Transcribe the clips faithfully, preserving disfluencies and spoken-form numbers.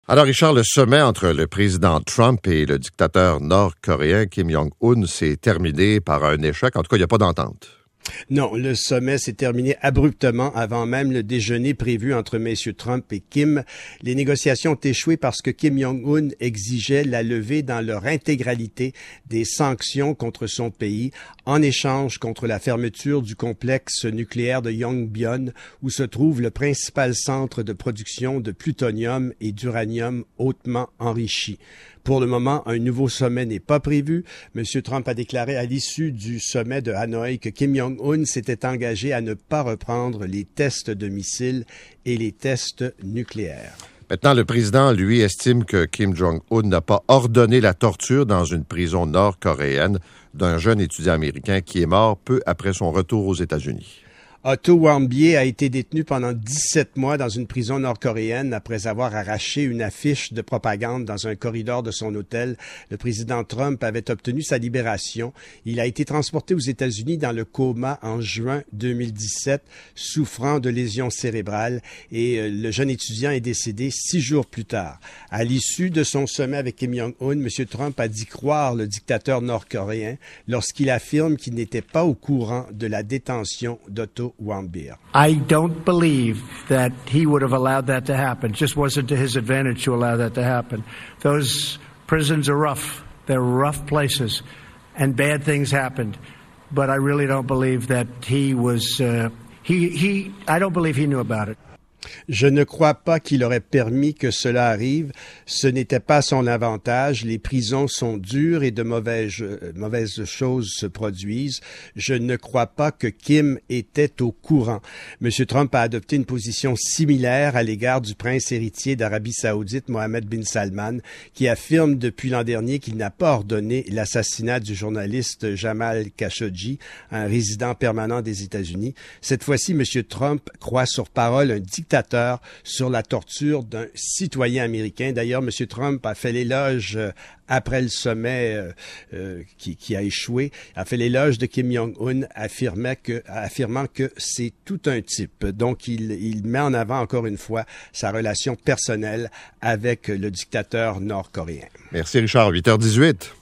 Alors, Richard, le sommet entre le président Trump et le dictateur nord-coréen Kim Jong-un s'est terminé par un échec. En tout cas, il n'y a pas d'entente. Non, le sommet s'est terminé abruptement avant même le déjeuner prévu entre messieurs Trump et Kim. Les négociations ont échoué parce que Kim Jong-un exigeait la levée dans leur intégralité des sanctions contre son pays en échange contre la fermeture du complexe nucléaire de Yongbyon où se trouve le principal centre de production de plutonium et d'uranium hautement enrichi. Pour le moment, un nouveau sommet n'est pas prévu. M. Trump a déclaré à l'issue du sommet de Hanoï que Kim Jong-un s'était engagé à ne pas reprendre les tests de missiles et les tests nucléaires. Maintenant, le président, lui, estime que Kim Jong-un n'a pas ordonné la torture dans une prison nord-coréenne d'un jeune étudiant américain qui est mort peu après son retour aux États-Unis. Otto Warmbier a été détenu pendant dix-sept mois dans une prison nord-coréenne après avoir arraché une affiche de propagande dans un corridor de son hôtel. Le président Trump avait obtenu sa libération. Il a été transporté aux États-Unis dans le coma en juin deux mille dix-sept, souffrant de lésions cérébrales, et le jeune étudiant est décédé six jours plus tard. À l'issue de son sommet avec Kim Jong-un, M. Trump a dit croire le dictateur nord-coréen lorsqu'il affirme qu'il n'était pas au courant de la détention d'Otto Warmbier. I don't believe that he would have allowed that to happen. It just wasn't to his advantage to allow that to happen. Those prisons are rough. They're rough places, and bad things happened. But I really don't believe that he was. Uh, he he. I don't believe he knew about it. Je ne crois pas qu'il aurait permis que cela arrive. Ce n'était pas son avantage. Les prisons sont dures et de mauvaises, euh, mauvaises choses se produisent. Je ne crois pas que Kim était au courant. M. Trump a adopté une position similaire à l'égard du prince héritier d'Arabie saoudite, Mohammed bin Salman, qui affirme depuis l'an dernier qu'il n'a pas ordonné l'assassinat du journaliste Jamal Khashoggi, un résident permanent des États-Unis. Cette fois-ci, M. Trump croit sur parole un dictateur sur la torture d'un citoyen américain. D'ailleurs, M. Trump a fait l'éloge euh, après le sommet euh, euh, qui, qui a échoué, a fait l'éloge de Kim Jong-un, affirmait que, affirmant que c'est tout un type. Donc, il, il met en avant encore une fois sa relation personnelle avec le dictateur nord-coréen. Merci Richard, huit heures dix-huit.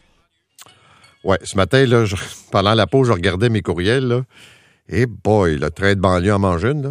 Ouais, ce matin, là, je, pendant la pause, je regardais mes courriels, là, et boy, le train de banlieue en mange une, là.